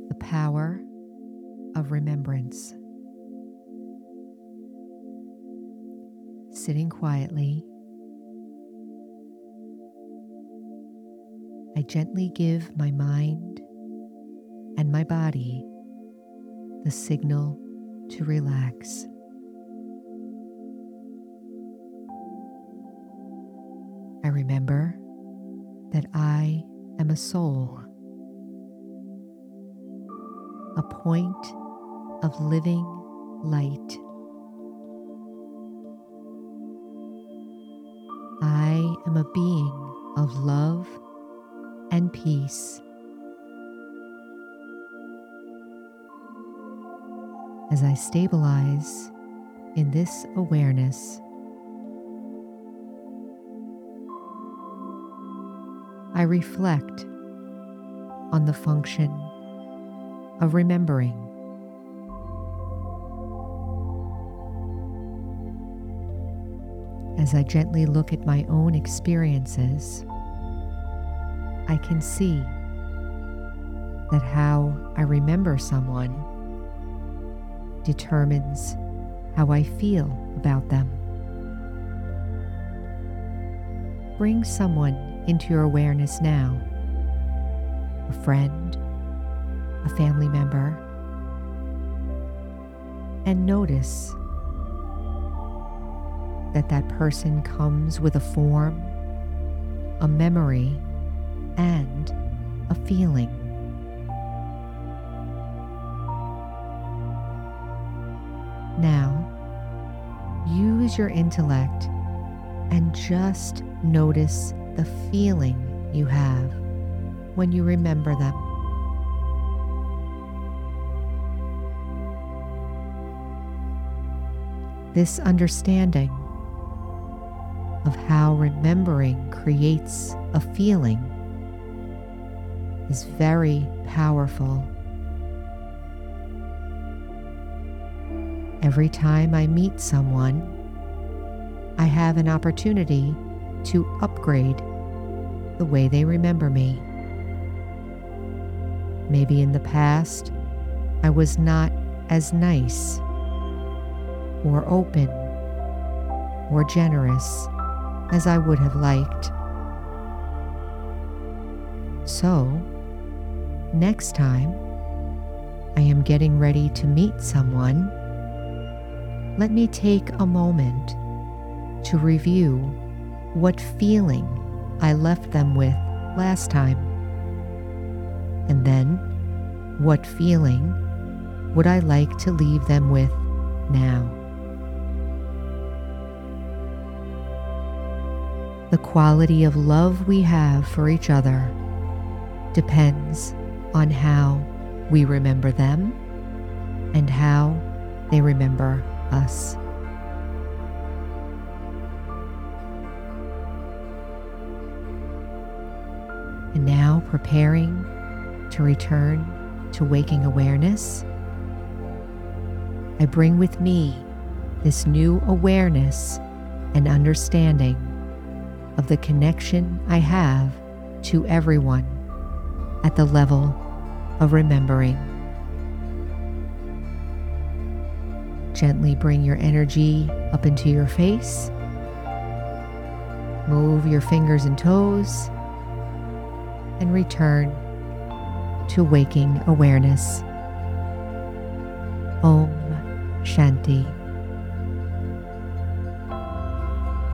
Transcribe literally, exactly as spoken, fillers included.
the power of remembrance. Sitting quietly, I gently give my mind and my body the signal to relax. I remember that I am a soul, a point of living light. I am a being of love and peace. As I stabilize in this awareness, I reflect on the function of remembering. As I gently look at my own experiences, I can see that how I remember someone determines how I feel about them. Bring someone into your awareness now, a friend, a family member, and notice that that person comes with a form, a memory, and a feeling. Now, use your intellect and just notice the feeling you have when you remember them. This understanding of how remembering creates a feeling is very powerful. Every time I meet someone, I have an opportunity to upgrade the way they remember me. Maybe in the past, I was not as nice or open or generous as I would have liked. So, next time I am getting ready to meet someone, let me take a moment to review what feeling I left them with last time, and then what feeling would I like to leave them with now. The quality of love we have for each other depends on how we remember them and how they remember us. And now, preparing to return to waking awareness, I bring with me this new awareness and understanding of the connection I have to everyone at the level of remembering. Gently bring your energy up into your face. Move your fingers and toes and return to waking awareness. Om Shanti.